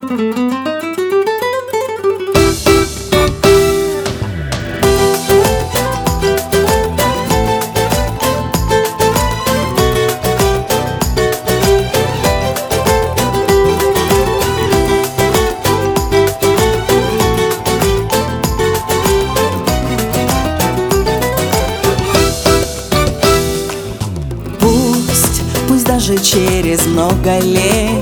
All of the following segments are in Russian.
Пусть даже через много лет,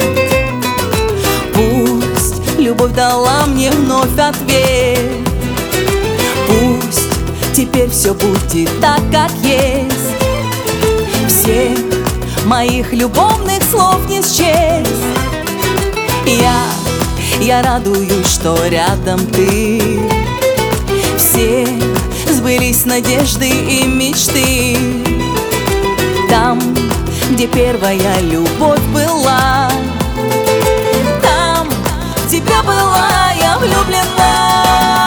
пусть любовь дала мне вновь ответ, пусть теперь все будет так, как есть. Всех моих любовных слов не счесть. Я радуюсь, что рядом ты. Все сбылись надежды и мечты. Там, где первая любовь была, там в тебя была я влюблена.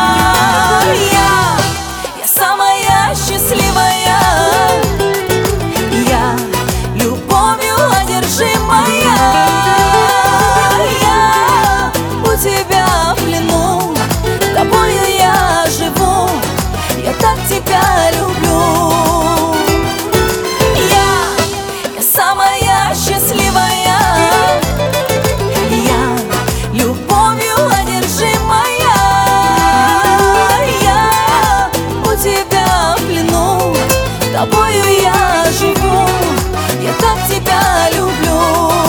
Я самая счастливая, я любовью одержимая. Я у тебя в плену, тобою я живу, я так тебя люблю. Самая счастливая, я любовью одержимая. Я у тебя в плену, тобою я живу, я так тебя люблю.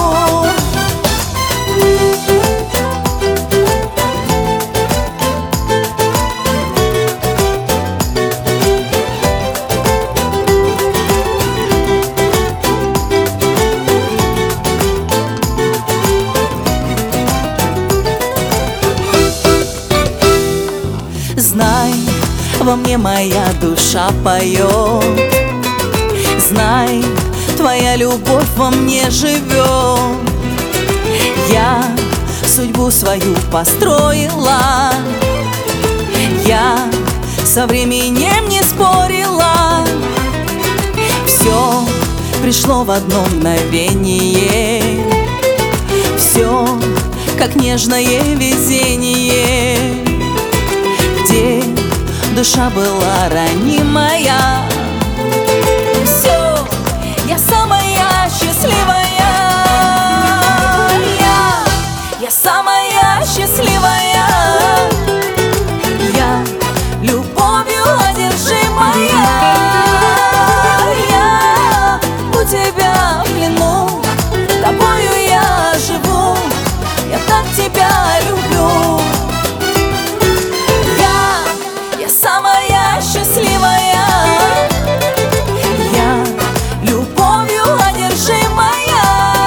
Знай, во мне моя душа поет. Знай, твоя любовь во мне живет. Я судьбу свою построила, я со временем не спорила. Все пришло в одно мгновение, все как нежное везение. Где душа была ранимая, все, я самая счастливая. Я самая счастливая, я любовью одержимая. Я у тебя в плену, тобою я живу, я так тебя люблю. Самая счастливая, я любовью одержимая.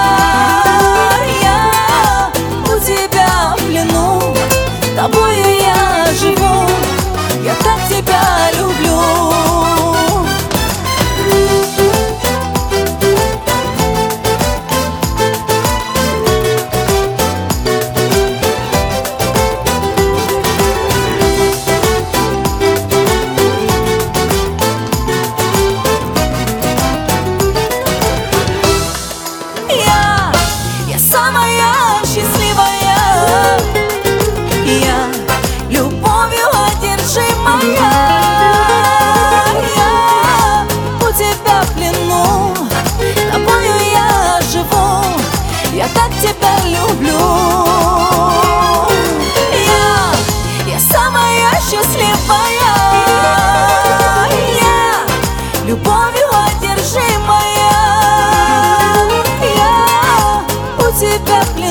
Я у тебя в плену, тобою я живу, я так тебя люблю. Самая счастливая, я любовью одержимая. Я у тебя в плену, тобою я живу, я так тебя люблю. Я самая счастливая, я любовью одержимая. Я у тебя в плену,